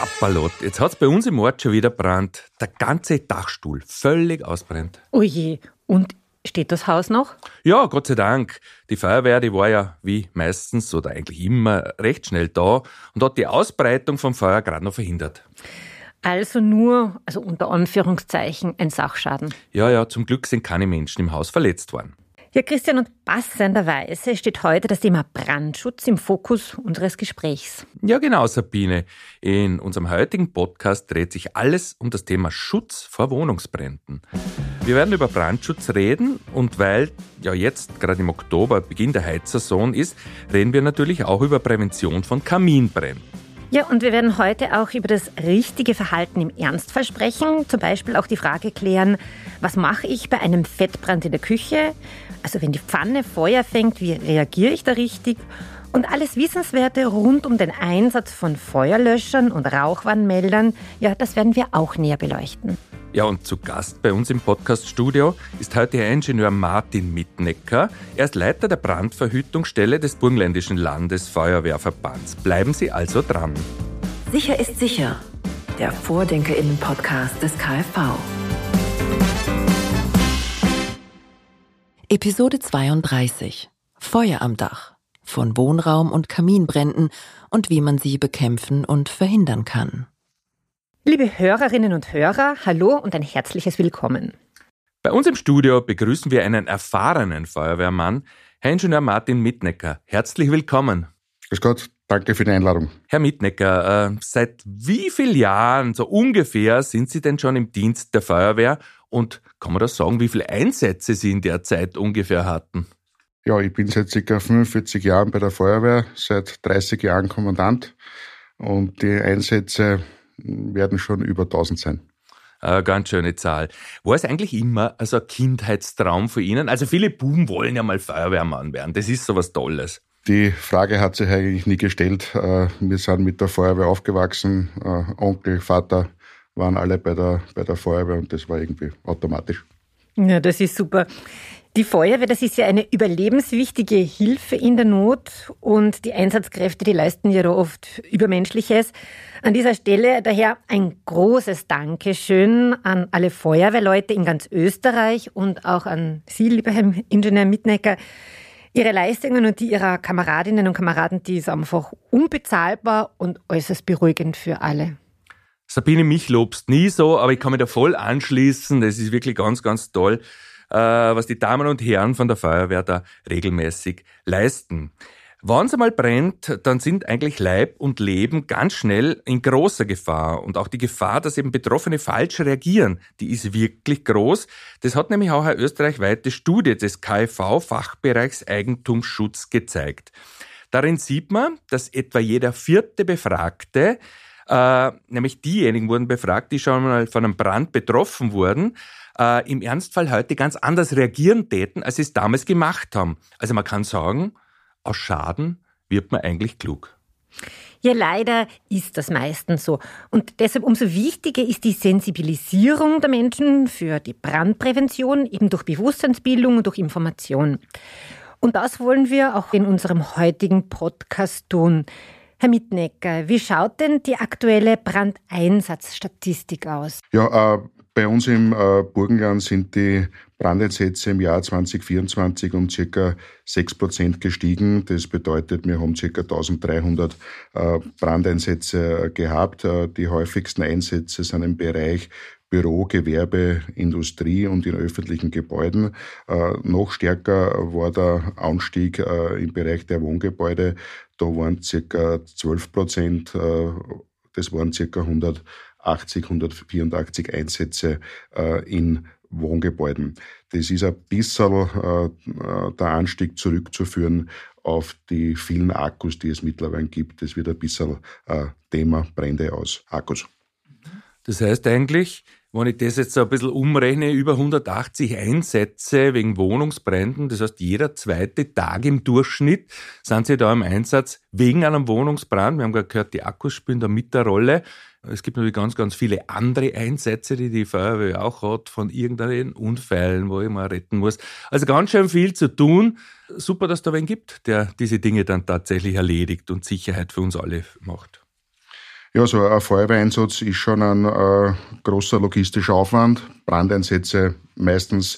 Zappalot. Jetzt hat's bei uns im Ort schon wieder brennt. Der ganze Dachstuhl völlig ausbrennt. Oje, und steht das Haus noch? Ja, Gott sei Dank. Die Feuerwehr, die war ja wie meistens oder eigentlich immer recht schnell da und hat die Ausbreitung vom Feuer gerade noch verhindert. Also nur, unter Anführungszeichen, ein Sachschaden. Ja, zum Glück sind keine Menschen im Haus verletzt worden. Ja, Christian, und passenderweise steht heute das Thema Brandschutz im Fokus unseres Gesprächs. Ja, genau, Sabine. In unserem heutigen Podcast dreht sich alles um das Thema Schutz vor Wohnungsbränden. Wir werden über Brandschutz reden und weil ja jetzt gerade im Oktober Beginn der Heizsaison ist, reden wir natürlich auch über Prävention von Kaminbränden. Ja, und wir werden heute auch über das richtige Verhalten im Ernstfall sprechen. Zum Beispiel auch die Frage klären, was mache ich bei einem Fettbrand in der Küche? Also wenn die Pfanne Feuer fängt, wie reagiere ich da richtig? Und alles Wissenswerte rund um den Einsatz von Feuerlöschern und Rauchwarnmeldern, ja, das werden wir auch näher beleuchten. Ja, und zu Gast bei uns im Podcast-Studio ist heute Herr Ingenieur Martin Mitnecker. Er ist Leiter der Brandverhütungsstelle des Burgenländischen Landesfeuerwehrverbands. Bleiben Sie also dran. Sicher ist sicher, der VordenkerInnen-Podcast des KfV. Episode 32. Feuer am Dach. Von Wohnraum- und Kaminbränden und wie man sie bekämpfen und verhindern kann. Liebe Hörerinnen und Hörer, hallo und ein herzliches Willkommen. Bei uns im Studio begrüßen wir einen erfahrenen Feuerwehrmann, Herr Ingenieur Martin Mitnecker. Herzlich willkommen. Grüß Gott, danke für die Einladung. Herr Mitnecker, seit wie vielen Jahren, so ungefähr, sind Sie denn schon im Dienst der Feuerwehr? Und kann man das sagen, wie viele Einsätze Sie in der Zeit ungefähr hatten? Ja, ich bin seit ca. 45 Jahren bei der Feuerwehr, seit 30 Jahren Kommandant und die Einsätze werden schon über 1000 sein. Eine ganz schöne Zahl. War es eigentlich immer ein Kindheitstraum für Ihnen? Also viele Buben wollen ja mal Feuerwehrmann werden. Das ist so was Tolles. Die Frage hat sich eigentlich nie gestellt. Wir sind mit der Feuerwehr aufgewachsen. Onkel, Vater waren alle bei der Feuerwehr und das war irgendwie automatisch. Ja, das ist super. Die Feuerwehr, das ist ja eine überlebenswichtige Hilfe in der Not und die Einsatzkräfte, die leisten ja da oft Übermenschliches. An dieser Stelle daher ein großes Dankeschön an alle Feuerwehrleute in ganz Österreich und auch an Sie, lieber Herr Ingenieur Mitnecker. Ihre Leistungen und die Ihrer Kameradinnen und Kameraden, die ist einfach unbezahlbar und äußerst beruhigend für alle. Sabine, mich lobst nie so, aber ich kann mich da voll anschließen. Das ist wirklich ganz, ganz toll, was die Damen und Herren von der Feuerwehr da regelmäßig leisten. Wenn es einmal brennt, dann sind eigentlich Leib und Leben ganz schnell in großer Gefahr. Und auch die Gefahr, dass eben Betroffene falsch reagieren, die ist wirklich groß. Das hat nämlich auch eine österreichweite Studie des KfV-Fachbereichs Eigentumsschutz gezeigt. Darin sieht man, dass etwa jeder 4. Befragte, nämlich diejenigen wurden befragt, die schon mal von einem Brand betroffen wurden, im Ernstfall heute ganz anders reagieren täten, als sie es damals gemacht haben. Also man kann sagen, aus Schaden wird man eigentlich klug. Ja, leider ist das meistens so. Und deshalb umso wichtiger ist die Sensibilisierung der Menschen für die Brandprävention, eben durch Bewusstseinsbildung und durch Information. Und das wollen wir auch in unserem heutigen Podcast tun. Herr Mitnecker, wie schaut denn die aktuelle Brandeinsatzstatistik aus? Ja, bei uns im Burgenland sind die Brandeinsätze im Jahr 2024 um ca. 6% gestiegen. Das bedeutet, wir haben ca. 1300 Brandeinsätze gehabt. Die häufigsten Einsätze sind im Bereich Büro, Gewerbe, Industrie und in öffentlichen Gebäuden. Noch stärker war der Anstieg im Bereich der Wohngebäude. Da waren ca. 12%, das waren ca. 184 Einsätze in Wohngebäuden. Das ist ein bisschen der Anstieg zurückzuführen auf die vielen Akkus, die es mittlerweile gibt. Das wird ein bisschen Thema Brände aus Akkus. Das heißt eigentlich, wenn ich das jetzt so ein bisschen umrechne, über 180 Einsätze wegen Wohnungsbränden, das heißt jeder 2. Tag im Durchschnitt sind Sie da im Einsatz wegen einem Wohnungsbrand. Wir haben gerade gehört, die Akkus spielen da mit der Rolle. Es gibt natürlich ganz, ganz viele andere Einsätze, die die Feuerwehr auch hat, von irgendeinen Unfällen, wo ich mal retten muss. Also ganz schön viel zu tun. Super, dass es da wen gibt, der diese Dinge dann tatsächlich erledigt und Sicherheit für uns alle macht. Ja, so ein Feuerwehreinsatz ist schon ein großer logistischer Aufwand. Brandeinsätze meistens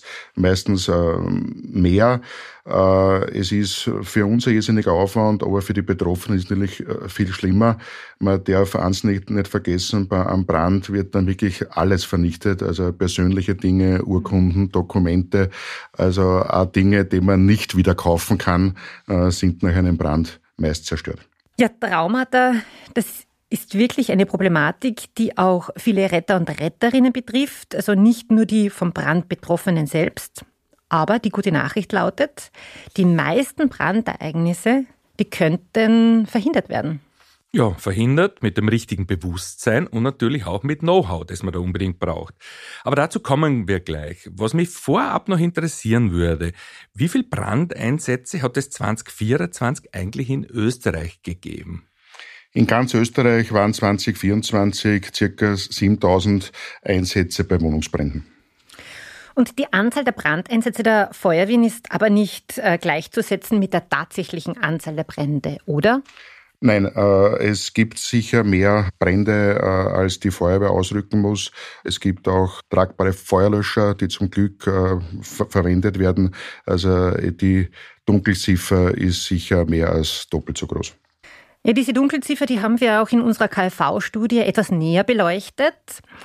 mehr. Es ist für uns ein irrsinniger Aufwand, aber für die Betroffenen ist es natürlich viel schlimmer. Man darf eins nicht vergessen, am Brand wird dann wirklich alles vernichtet, also persönliche Dinge, Urkunden, Dokumente, also auch Dinge, die man nicht wieder kaufen kann, sind nach einem Brand meist zerstört. Ja, Traumata, das ist wirklich eine Problematik, die auch viele Retter und Retterinnen betrifft, also nicht nur die vom Brand Betroffenen selbst. Aber die gute Nachricht lautet, die meisten Brandereignisse, die könnten verhindert werden. Ja, verhindert mit dem richtigen Bewusstsein und natürlich auch mit Know-how, das man da unbedingt braucht. Aber dazu kommen wir gleich. Was mich vorab noch interessieren würde, wie viele Brandeinsätze hat es 2024 eigentlich in Österreich gegeben? In ganz Österreich waren 2024 ca. 7.000 Einsätze bei Wohnungsbränden. Und die Anzahl der Brandeinsätze der Feuerwehren ist aber nicht gleichzusetzen mit der tatsächlichen Anzahl der Brände, oder? Nein, es gibt sicher mehr Brände, als die Feuerwehr ausrücken muss. Es gibt auch tragbare Feuerlöscher, die zum Glück verwendet werden. Also die Dunkelziffer ist sicher mehr als doppelt so groß. Ja, diese Dunkelziffer, die haben wir auch in unserer KfV-Studie etwas näher beleuchtet.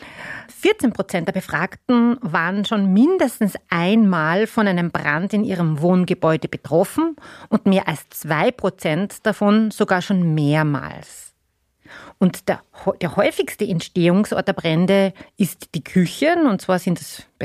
14% der Befragten waren schon mindestens einmal von einem Brand in ihrem Wohngebäude betroffen und mehr als 2% davon sogar schon mehrmals. Und der häufigste Entstehungsort der Brände ist die Küche, und zwar sind es bei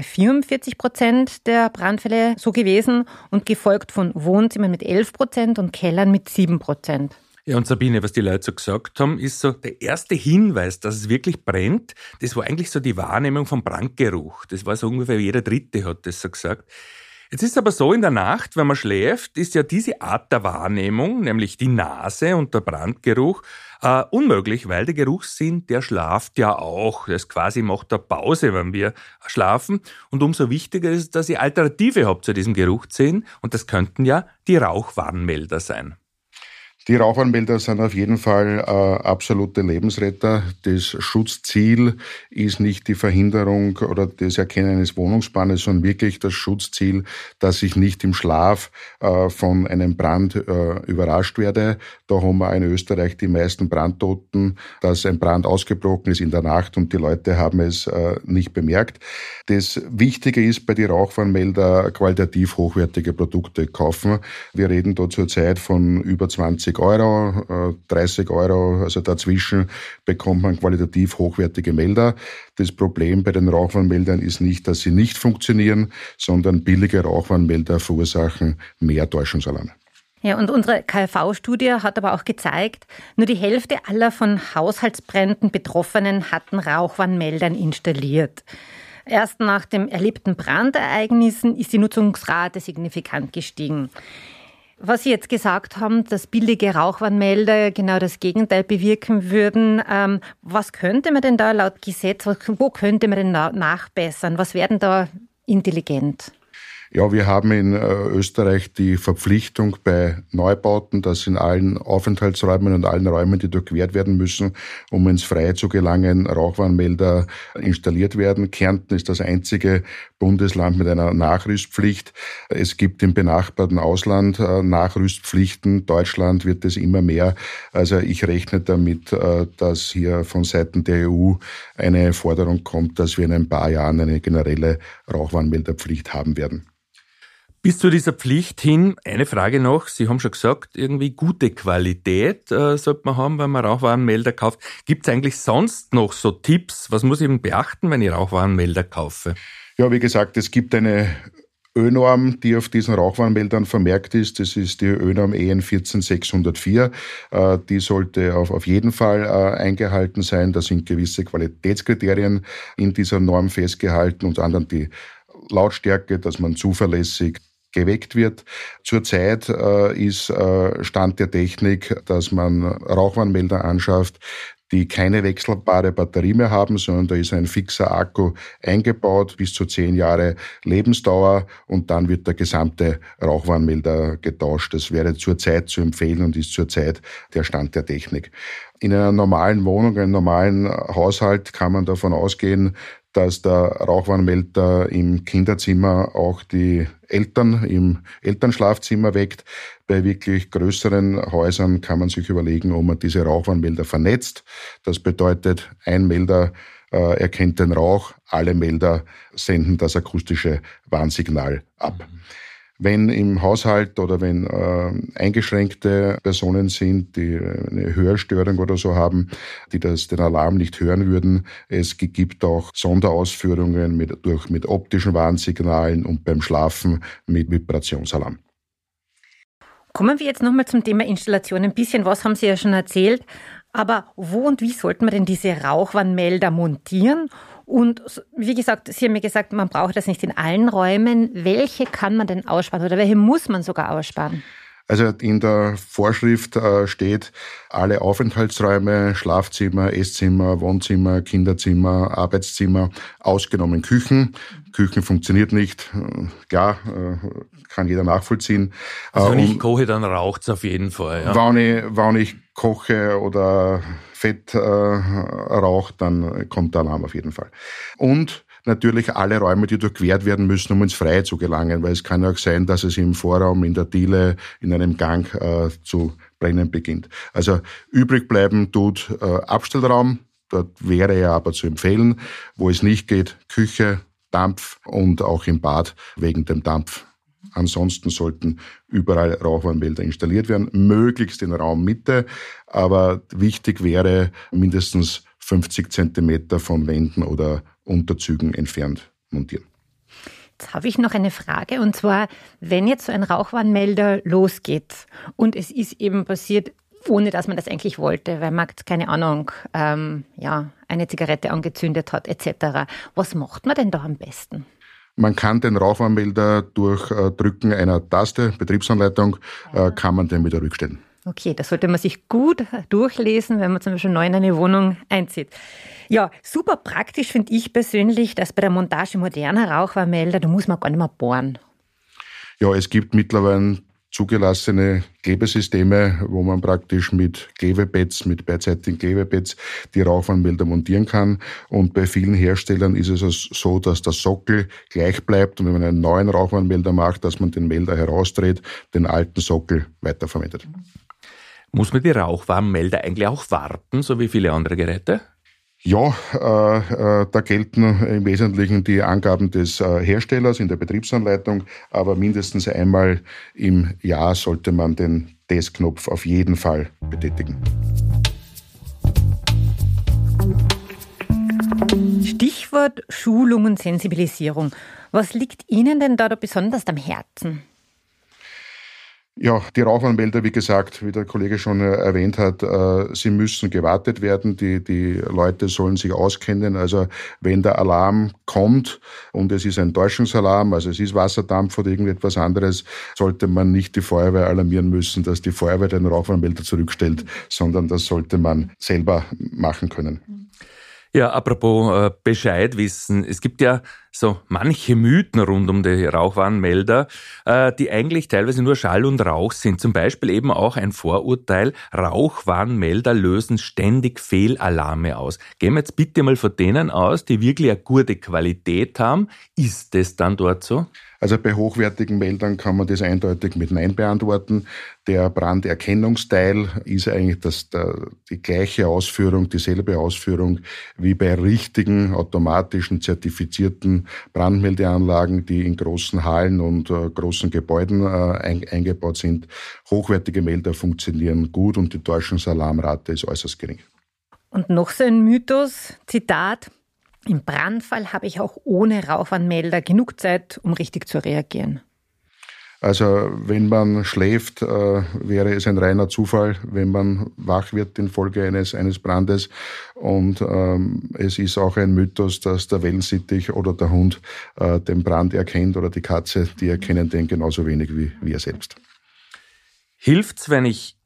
44% der Brandfälle so gewesen und gefolgt von Wohnzimmern mit 11% und Kellern mit 7%. Ja, und Sabine, was die Leute so gesagt haben, ist so der erste Hinweis, dass es wirklich brennt, das war eigentlich so die Wahrnehmung vom Brandgeruch. Das war so ungefähr jeder Dritte hat das so gesagt. Jetzt ist es aber so, in der Nacht, wenn man schläft, ist ja diese Art der Wahrnehmung, nämlich die Nase und der Brandgeruch, unmöglich, weil der Geruchssinn, der schlaft ja auch. Das quasi macht eine Pause, wenn wir schlafen. Und umso wichtiger ist es, dass ihr Alternative habt zu diesem Geruchssinn. Und das könnten ja die Rauchwarnmelder sein. Die Rauchwarnmelder sind auf jeden Fall absolute Lebensretter. Das Schutzziel ist nicht die Verhinderung oder das Erkennen eines Wohnungsbrandes, sondern wirklich das Schutzziel, dass ich nicht im Schlaf von einem Brand überrascht werde. Da haben wir in Österreich die meisten Brandtoten, dass ein Brand ausgebrochen ist in der Nacht und die Leute haben es nicht bemerkt. Das Wichtige ist bei den Rauchwarnmelder qualitativ hochwertige Produkte kaufen. Wir reden da zurzeit von über 20 Euro, 30 Euro, also dazwischen bekommt man qualitativ hochwertige Melder. Das Problem bei den Rauchwarnmeldern ist nicht, dass sie nicht funktionieren, sondern billige Rauchwarnmelder verursachen mehr Täuschungsalarme. Ja, und unsere KfV-Studie hat aber auch gezeigt, nur die Hälfte aller von Haushaltsbränden Betroffenen hatten Rauchwarnmeldern installiert. Erst nach den erlebten Brandereignissen ist die Nutzungsrate signifikant gestiegen. Was Sie jetzt gesagt haben, dass billige Rauchwarnmelder genau das Gegenteil bewirken würden, was könnte man denn da laut Gesetz, wo könnte man denn nachbessern? Was wäre denn da intelligent? Ja, wir haben in Österreich die Verpflichtung bei Neubauten, dass in allen Aufenthaltsräumen und allen Räumen, die durchquert werden müssen, um ins Freie zu gelangen, Rauchwarnmelder installiert werden. Kärnten ist das einzige Bundesland mit einer Nachrüstpflicht. Es gibt im benachbarten Ausland Nachrüstpflichten. Deutschland wird es immer mehr. Also ich rechne damit, dass hier von Seiten der EU eine Forderung kommt, dass wir in ein paar Jahren eine generelle Rauchwarnmelderpflicht haben werden. Bis zu dieser Pflicht hin, eine Frage noch. Sie haben schon gesagt, irgendwie gute Qualität sollte man haben, wenn man Rauchwarnmelder kauft. Gibt es eigentlich sonst noch so Tipps? Was muss ich eben beachten, wenn ich Rauchwarnmelder kaufe? Ja, wie gesagt, es gibt eine ÖNorm, die auf diesen Rauchwarnmeldern vermerkt ist. Das ist die ÖNorm EN 14604. Die sollte auf jeden Fall eingehalten sein. Da sind gewisse Qualitätskriterien in dieser Norm festgehalten, unter anderem die Lautstärke, dass man zuverlässig geweckt wird. Zurzeit ist Stand der Technik, dass man Rauchwarnmelder anschafft, die keine wechselbare Batterie mehr haben, sondern da ist ein fixer Akku eingebaut, bis zu 10 Jahre Lebensdauer, und dann wird der gesamte Rauchwarnmelder getauscht. Das wäre zurzeit zu empfehlen und ist zurzeit der Stand der Technik. In einer normalen Wohnung, einem normalen Haushalt kann man davon ausgehen, dass der Rauchwarnmelder im Kinderzimmer auch die Eltern im Elternschlafzimmer weckt. Bei wirklich größeren Häusern kann man sich überlegen, ob man diese Rauchwarnmelder vernetzt. Das bedeutet, ein Melder erkennt den Rauch, alle Melder senden das akustische Warnsignal ab. Wenn im Haushalt oder wenn eingeschränkte Personen sind, die eine Hörstörung oder so haben, die den Alarm nicht hören würden, es gibt auch Sonderausführungen mit optischen Warnsignalen und beim Schlafen mit Vibrationsalarm. Kommen wir jetzt nochmal zum Thema Installation. Ein bisschen was haben Sie ja schon erzählt. Aber wo und wie sollten wir denn diese Rauchwarnmelder montieren? Und wie gesagt, Sie haben mir gesagt, man braucht das nicht in allen Räumen. Welche kann man denn aussparen oder welche muss man sogar aussparen? Also in der Vorschrift steht, alle Aufenthaltsräume, Schlafzimmer, Esszimmer, Wohnzimmer, Kinderzimmer, Arbeitszimmer, ausgenommen Küchen. Küchen funktioniert nicht, klar, kann jeder nachvollziehen. Also wenn ich koche, dann raucht's auf jeden Fall. Ja. Wenn ich koche oder Fett raucht, dann kommt der Alarm auf jeden Fall. Und natürlich alle Räume, die durchquert werden müssen, um ins Freie zu gelangen, weil es kann ja auch sein, dass es im Vorraum, in der Diele, in einem Gang zu brennen beginnt. Also übrig bleiben tut Abstellraum, dort wäre ja aber zu empfehlen. Wo es nicht geht, Küche, Dampf und auch im Bad wegen dem Dampf. Ansonsten sollten überall Rauchwarnmelder installiert werden, möglichst in Raummitte, aber wichtig wäre mindestens 50 Zentimeter von Wänden oder Unterzügen entfernt montieren. Jetzt habe ich noch eine Frage, und zwar, wenn jetzt so ein Rauchwarnmelder losgeht und es ist eben passiert, ohne dass man das eigentlich wollte, weil man, keine Ahnung, eine Zigarette angezündet hat etc. Was macht man denn da am besten? Man kann den Rauchwarnmelder durch Drücken einer Taste, Betriebsanleitung, kann man den wieder rückstellen. Okay, das sollte man sich gut durchlesen, wenn man zum Beispiel neu in eine Wohnung einzieht. Ja, super praktisch finde ich persönlich, dass bei der Montage moderner Rauchwarnmelder, da muss man gar nicht mehr bohren. Ja, es gibt mittlerweile zugelassene Klebesysteme, wo man praktisch mit Klebepads, mit beidseitigen Klebepads die Rauchwarnmelder montieren kann. Und bei vielen Herstellern ist es so, dass der Sockel gleich bleibt und wenn man einen neuen Rauchwarnmelder macht, dass man den Melder herausdreht, den alten Sockel weiterverwendet. Muss man die Rauchwarnmelder eigentlich auch warten, so wie viele andere Geräte? Ja, da gelten im Wesentlichen die Angaben des Herstellers in der Betriebsanleitung, aber mindestens einmal im Jahr sollte man den Testknopf auf jeden Fall betätigen. Stichwort Schulung und Sensibilisierung. Was liegt Ihnen denn da besonders am Herzen? Ja, die Rauchwarnmelder, wie gesagt, wie der Kollege schon erwähnt hat, sie müssen gewartet werden. Die Leute sollen sich auskennen. Also wenn der Alarm kommt und es ist ein Täuschungsalarm, also es ist Wasserdampf oder irgendetwas anderes, sollte man nicht die Feuerwehr alarmieren müssen, dass die Feuerwehr den Rauchwarnmelder zurückstellt, sondern das sollte man selber machen können. Ja, apropos Bescheid wissen. Es gibt ja so manche Mythen rund um die Rauchwarnmelder, die eigentlich teilweise nur Schall und Rauch sind. Zum Beispiel eben auch ein Vorurteil, Rauchwarnmelder lösen ständig Fehlalarme aus. Gehen wir jetzt bitte mal von denen aus, die wirklich eine gute Qualität haben. Ist das dann dort so? Also bei hochwertigen Meldern kann man das eindeutig mit Nein beantworten. Der Branderkennungsteil ist eigentlich die gleiche Ausführung, dieselbe Ausführung wie bei richtigen, automatischen, zertifizierten Brandmeldeanlagen, die in großen Hallen und großen Gebäuden eingebaut sind. Hochwertige Melder funktionieren gut und die Täuschungsalarmrate ist äußerst gering. Und noch so ein Mythos, Zitat: Im Brandfall habe ich auch ohne Rauchwarnmelder genug Zeit, um richtig zu reagieren. Also wenn man schläft, wäre es ein reiner Zufall, wenn man wach wird infolge eines Brandes. Und es ist auch ein Mythos, dass der Wellensittich oder der Hund den Brand erkennt oder die Katze, die erkennen den genauso wenig wie wir selbst. Hilft's, wenn ich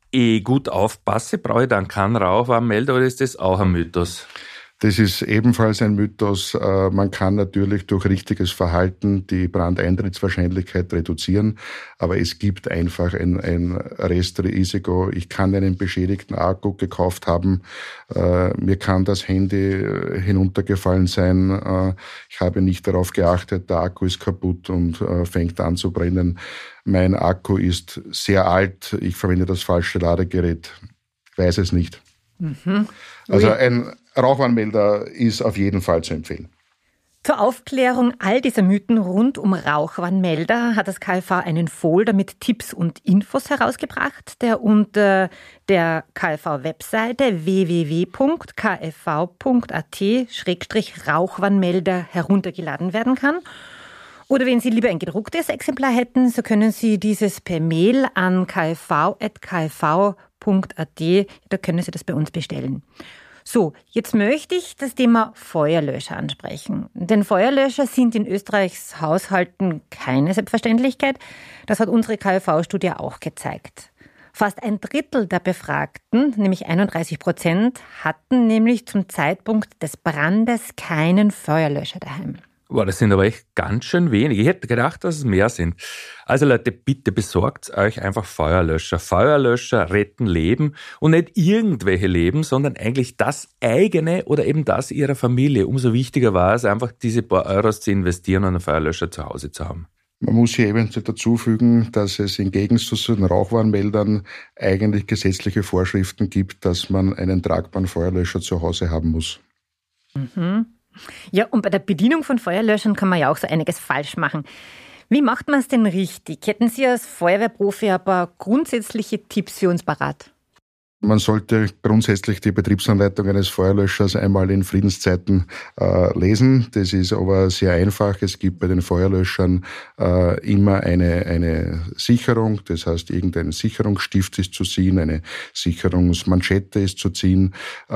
gut aufpasse, brauche ich dann keinen Rauchwarnmelder oder ist das auch ein Mythos? Das ist ebenfalls ein Mythos. Man kann natürlich durch richtiges Verhalten die Brandeintrittswahrscheinlichkeit reduzieren, aber es gibt einfach ein Restrisiko. Ich kann einen beschädigten Akku gekauft haben, mir kann das Handy hinuntergefallen sein, ich habe nicht darauf geachtet, der Akku ist kaputt und fängt an zu brennen. Mein Akku ist sehr alt, ich verwende das falsche Ladegerät, ich weiß es nicht. Also ein Rauchwarnmelder ist auf jeden Fall zu empfehlen. Zur Aufklärung all dieser Mythen rund um Rauchwarnmelder hat das KfV einen Folder mit Tipps und Infos herausgebracht, der unter der KfV-Webseite www.kfv.at/Rauchwarnmelder heruntergeladen werden kann. Oder wenn Sie lieber ein gedrucktes Exemplar hätten, so können Sie dieses per Mail an kfv@kfv.at, da können Sie das bei uns bestellen. So, jetzt möchte ich das Thema Feuerlöscher ansprechen. Denn Feuerlöscher sind in Österreichs Haushalten keine Selbstverständlichkeit. Das hat unsere KfV-Studie auch gezeigt. Fast ein Drittel der Befragten, nämlich 31%, hatten nämlich zum Zeitpunkt des Brandes keinen Feuerlöscher daheim. Boah, das sind aber echt ganz schön wenig. Ich hätte gedacht, dass es mehr sind. Also Leute, bitte besorgt euch einfach Feuerlöscher. Feuerlöscher retten Leben und nicht irgendwelche Leben, sondern eigentlich das eigene oder eben das ihrer Familie. Umso wichtiger war es einfach, diese paar Euros zu investieren und einen Feuerlöscher zu Hause zu haben. Man muss hier eventuell dazu fügen, dass es im Gegensatz zu den Rauchwarnmeldern eigentlich gesetzliche Vorschriften gibt, dass man einen tragbaren Feuerlöscher zu Hause haben muss. Ja, und bei der Bedienung von Feuerlöschern kann man ja auch so einiges falsch machen. Wie macht man es denn richtig? Hätten Sie als Feuerwehrprofi ein paar grundsätzliche Tipps für uns parat? Man sollte grundsätzlich die Betriebsanleitung eines Feuerlöschers einmal in Friedenszeiten lesen. Das ist aber sehr einfach. Es gibt bei den Feuerlöschern immer eine Sicherung. Das heißt, irgendein Sicherungsstift ist zu ziehen, eine Sicherungsmanschette ist zu ziehen,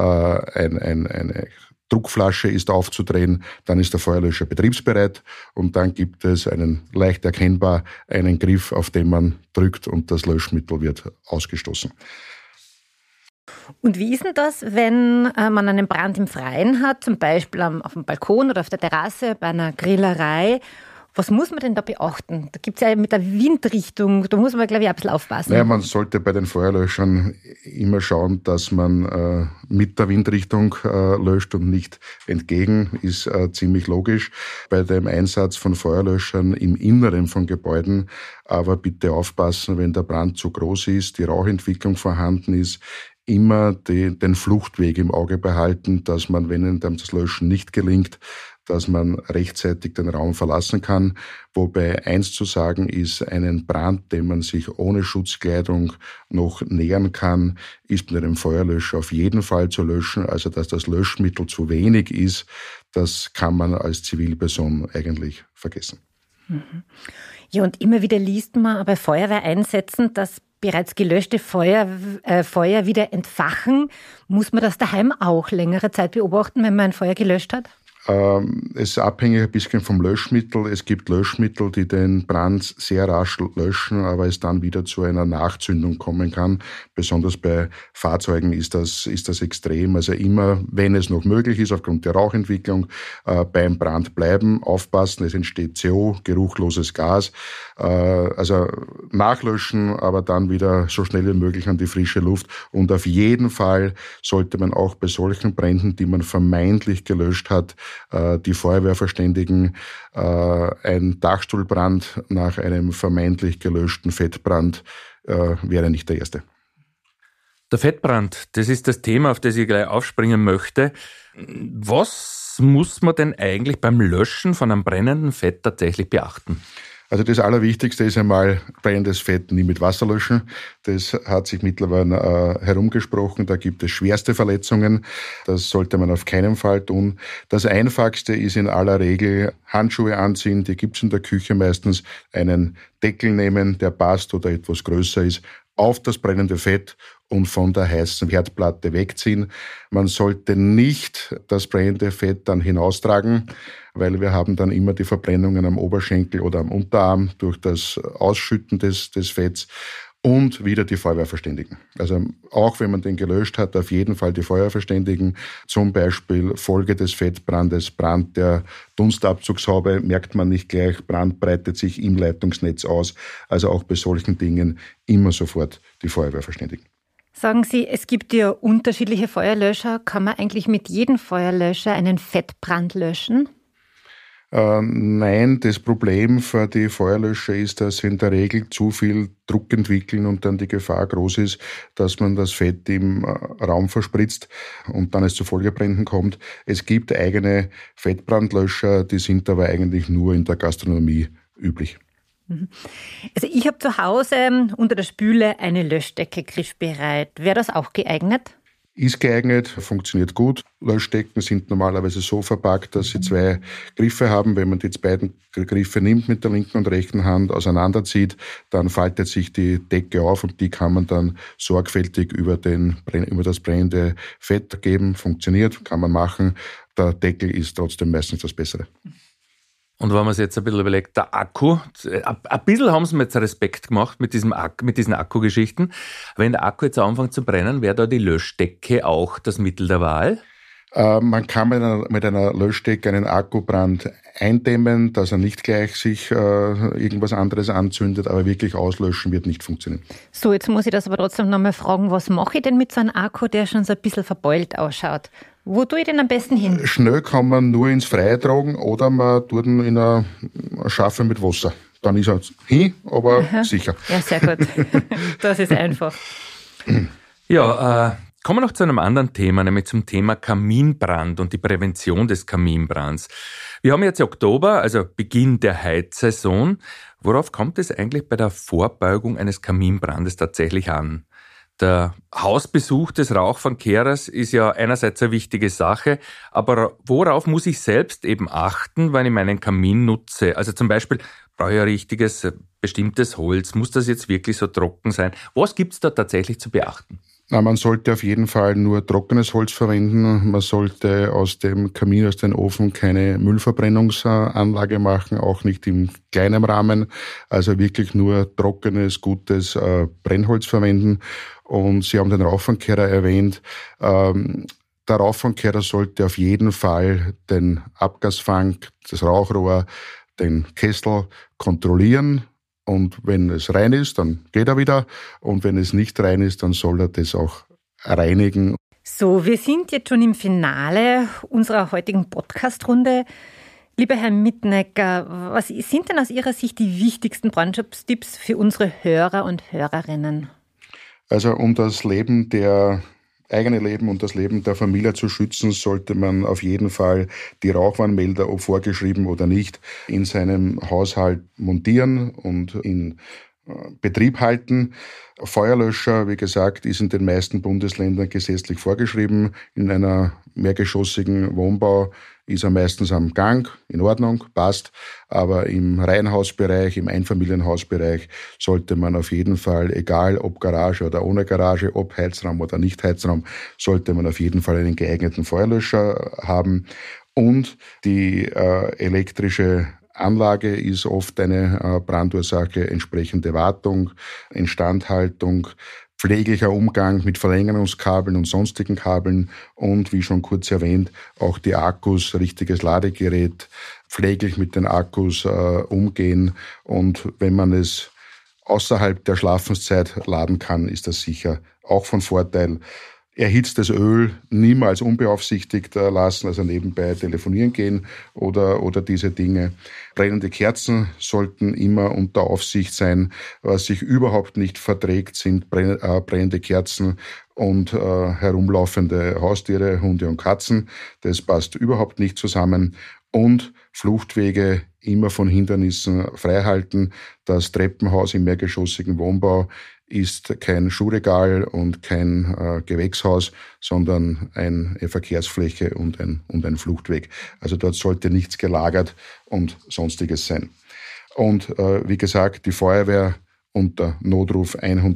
eine Druckflasche ist aufzudrehen, dann ist der Feuerlöscher betriebsbereit und dann gibt es leicht erkennbar einen Griff, auf den man drückt und das Löschmittel wird ausgestoßen. Und wie ist denn das, wenn man einen Brand im Freien hat, zum Beispiel auf dem Balkon oder auf der Terrasse bei einer Grillerei? Was muss man denn da beachten? Da gibt es ja mit der Windrichtung, da muss man, glaube ich, ein bisschen aufpassen. Naja, man sollte bei den Feuerlöschern immer schauen, dass man mit der Windrichtung löscht und nicht entgegen, ist ziemlich logisch. Bei dem Einsatz von Feuerlöschern im Inneren von Gebäuden aber bitte aufpassen, wenn der Brand zu groß ist, die Rauchentwicklung vorhanden ist, immer den Fluchtweg im Auge behalten, dass man, wenn das Löschen nicht gelingt, dass man rechtzeitig den Raum verlassen kann. Wobei eins zu sagen ist, einen Brand, den man sich ohne Schutzkleidung noch nähern kann, ist mit einem Feuerlöscher auf jeden Fall zu löschen. Also dass das Löschmittel zu wenig ist, das kann man als Zivilperson eigentlich vergessen. Ja, und immer wieder liest man bei Feuerwehreinsätzen, dass bereits gelöschte Feuer wieder entfachen. Muss man das daheim auch längere Zeit beobachten, wenn man ein Feuer gelöscht hat? Es ist abhängig ein bisschen vom Löschmittel. Es gibt Löschmittel, die den Brand sehr rasch löschen, aber es dann wieder zu einer Nachzündung kommen kann. Besonders bei Fahrzeugen ist das extrem. Also immer, wenn es noch möglich ist, aufgrund der Rauchentwicklung, beim Brand bleiben, aufpassen. Es entsteht CO, geruchloses Gas. Also nachlöschen, aber dann wieder so schnell wie möglich an die frische Luft. Und auf jeden Fall sollte man auch bei solchen Bränden, die man vermeintlich gelöscht hat, die Feuerwehr verständigen. Ein Dachstuhlbrand nach einem vermeintlich gelöschten Fettbrand wäre nicht der erste. Der Fettbrand, das ist das Thema, auf das ich gleich aufspringen möchte. Was muss man denn eigentlich beim Löschen von einem brennenden Fett tatsächlich beachten? Also das Allerwichtigste ist einmal, brennendes Fett nie mit Wasser löschen. Das hat sich mittlerweile herumgesprochen. Da gibt es schwerste Verletzungen. Das sollte man auf keinen Fall tun. Das Einfachste ist in aller Regel Handschuhe anziehen. Die gibt's in der Küche meistens. Einen Deckel nehmen, der passt oder etwas größer ist, auf das brennende Fett und von der heißen Herdplatte wegziehen. Man sollte nicht das brennende Fett dann hinaustragen, weil wir haben dann immer die Verbrennungen am Oberschenkel oder am Unterarm durch das Ausschütten des Fetts. und wieder die Feuerwehr verständigen. Also auch wenn man den gelöscht hat, auf jeden Fall die Feuerwehr verständigen. Zum Beispiel Folge des Fettbrandes, Brand der Dunstabzugshaube, merkt man nicht gleich, Brand breitet sich im Leitungsnetz aus. Also auch bei solchen Dingen immer sofort die Feuerwehr verständigen. Sagen Sie, es gibt ja unterschiedliche Feuerlöscher. Kann man eigentlich mit jedem Feuerlöscher einen Fettbrand löschen? Nein, das Problem für die Feuerlöscher ist, dass sie in der Regel zu viel Druck entwickeln und dann die Gefahr groß ist, dass man das Fett im Raum verspritzt und dann es zu Folgebränden kommt. Es gibt eigene Fettbrandlöscher, die sind aber eigentlich nur in der Gastronomie üblich. Also ich habe zu Hause unter der Spüle eine Löschdecke griffbereit. Wäre das auch geeignet? Ist geeignet, funktioniert gut. Löschdecken sind normalerweise so verpackt, dass sie 2 Griffe haben. Wenn man die beiden Griffe nimmt mit der linken und rechten Hand, auseinanderzieht, dann faltet sich die Decke auf und die kann man dann sorgfältig über das brennende Fett geben. Funktioniert, kann man machen. Der Deckel ist trotzdem meistens das Bessere. Und wenn man sich jetzt ein bisschen überlegt, der Akku, ein bisschen haben sie mir jetzt Respekt gemacht mit diesen Akkugeschichten. Wenn der Akku jetzt anfängt zu brennen, wäre da die Löschdecke auch das Mittel der Wahl? Man kann mit einer Löschdecke einen Akkubrand eindämmen, dass er nicht gleich sich irgendwas anderes anzündet, aber wirklich auslöschen wird nicht funktionieren. So, jetzt muss ich das aber trotzdem nochmal fragen, was mache ich denn mit so einem Akku, der schon so ein bisschen verbeult ausschaut? Wo tue ich den am besten hin? Schnell kann man nur ins Freie tragen oder man tut ihn in eine Schaffe mit Wasser. Dann ist er hin, aber sicher. Ja, sehr gut. Das ist einfach. Ja, kommen wir noch zu einem anderen Thema, nämlich zum Thema Kaminbrand und die Prävention des Kaminbrands. Wir haben jetzt Oktober, also Beginn der Heizsaison. Worauf kommt es eigentlich bei der Vorbeugung eines Kaminbrandes tatsächlich an? Der Hausbesuch des Rauchfangkehrers ist ja einerseits eine wichtige Sache, aber worauf muss ich selbst eben achten, wenn ich meinen Kamin nutze? Also zum Beispiel, brauche ich ein richtiges, bestimmtes Holz? Muss das jetzt wirklich so trocken sein? Was gibt's da tatsächlich zu beachten? Na, man sollte auf jeden Fall nur trockenes Holz verwenden. Man sollte aus dem Kamin, aus dem Ofen keine Müllverbrennungsanlage machen, auch nicht im kleinen Rahmen. Also wirklich nur trockenes, gutes Brennholz verwenden. Und Sie haben den Rauchfangkehrer erwähnt. Der Rauchfangkehrer sollte auf jeden Fall den Abgasfang, das Rauchrohr, den Kessel kontrollieren. Und wenn es rein ist, dann geht er wieder. Und wenn es nicht rein ist, dann soll er das auch reinigen. So, wir sind jetzt schon im Finale unserer heutigen Podcast-Runde. Lieber Herr Mittenecker, was sind denn aus Ihrer Sicht die wichtigsten Brandschutztipps für unsere Hörer und Hörerinnen? Also um das eigene Leben und das Leben der Familie zu schützen, sollte man auf jeden Fall die Rauchwarnmelder, ob vorgeschrieben oder nicht, in seinem Haushalt montieren und in Betrieb halten. Feuerlöscher, wie gesagt, ist in den meisten Bundesländern gesetzlich vorgeschrieben. In einer mehrgeschossigen Wohnbau ist er meistens am Gang, in Ordnung, passt. Aber im Reihenhausbereich, im Einfamilienhausbereich sollte man auf jeden Fall, egal ob Garage oder ohne Garage, ob Heizraum oder nicht Heizraum, sollte man auf jeden Fall einen geeigneten Feuerlöscher haben. Und die elektrische Anlage ist oft eine Brandursache, entsprechende Wartung, Instandhaltung, pfleglicher Umgang mit Verlängerungskabeln und sonstigen Kabeln und, wie schon kurz erwähnt, auch die Akkus, richtiges Ladegerät, pfleglich mit den Akkus umgehen. Und wenn man es außerhalb der Schlafenszeit laden kann, ist das sicher auch von Vorteil. Erhitztes Öl niemals unbeaufsichtigt lassen, also nebenbei telefonieren gehen oder diese Dinge. Brennende Kerzen sollten immer unter Aufsicht sein. Was sich überhaupt nicht verträgt, sind brennende Kerzen und herumlaufende Haustiere, Hunde und Katzen. Das passt überhaupt nicht zusammen. Und Fluchtwege immer von Hindernissen frei halten. Das Treppenhaus im mehrgeschossigen Wohnbau ist kein Schuhregal und kein Gewächshaus, sondern eine Verkehrsfläche und ein Fluchtweg. Also dort sollte nichts gelagert und Sonstiges sein. Und wie gesagt, die Feuerwehr unter Notruf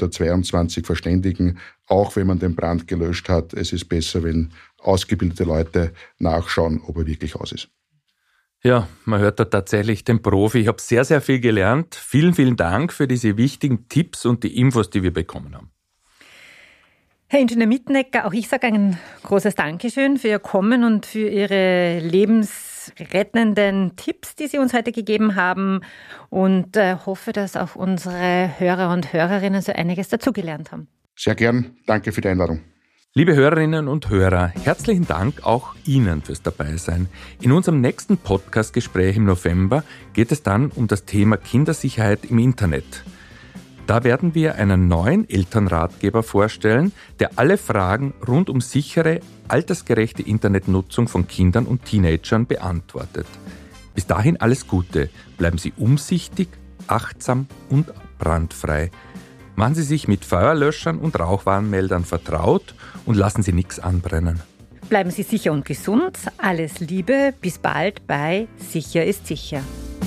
122 verständigen, auch wenn man den Brand gelöscht hat. Es ist besser, wenn ausgebildete Leute nachschauen, ob er wirklich aus ist. Ja, man hört da tatsächlich den Profi. Ich habe sehr, sehr viel gelernt. Vielen, vielen Dank für diese wichtigen Tipps und die Infos, die wir bekommen haben. Herr Ingenieur Mitnecker, auch ich sage ein großes Dankeschön für Ihr Kommen und für Ihre lebensrettenden Tipps, die Sie uns heute gegeben haben, und hoffe, dass auch unsere Hörer und Hörerinnen so einiges dazugelernt haben. Sehr gern. Danke für die Einladung. Liebe Hörerinnen und Hörer, herzlichen Dank auch Ihnen fürs Dabeisein. In unserem nächsten Podcast-Gespräch im November geht es dann um das Thema Kindersicherheit im Internet. Da werden wir einen neuen Elternratgeber vorstellen, der alle Fragen rund um sichere, altersgerechte Internetnutzung von Kindern und Teenagern beantwortet. Bis dahin alles Gute. Bleiben Sie umsichtig, achtsam und brandfrei. Machen Sie sich mit Feuerlöschern und Rauchwarnmeldern vertraut und lassen Sie nichts anbrennen. Bleiben Sie sicher und gesund. Alles Liebe. Bis bald bei Sicher ist sicher.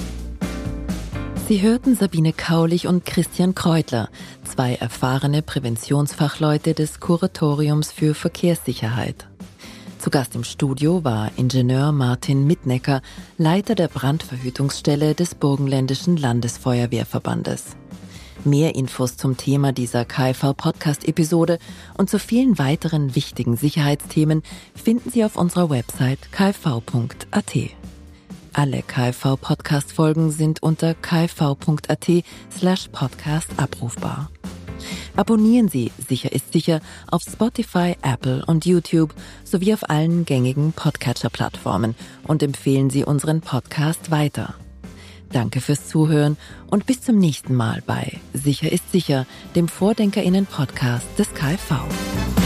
Sie hörten Sabine Kaulich und Christian Kreutler, 2 erfahrene Präventionsfachleute des Kuratoriums für Verkehrssicherheit. Zu Gast im Studio war Ingenieur Martin Mitnecker, Leiter der Brandverhütungsstelle des Burgenländischen Landesfeuerwehrverbandes. Mehr Infos zum Thema dieser KfV-Podcast-Episode und zu vielen weiteren wichtigen Sicherheitsthemen finden Sie auf unserer Website kfv.at. Alle KfV-Podcast-Folgen sind unter kfv.at/podcast abrufbar. Abonnieren Sie Sicher ist sicher auf Spotify, Apple und YouTube sowie auf allen gängigen Podcatcher-Plattformen und empfehlen Sie unseren Podcast weiter. Danke fürs Zuhören und bis zum nächsten Mal bei Sicher ist sicher, dem VordenkerInnen-Podcast des KfV.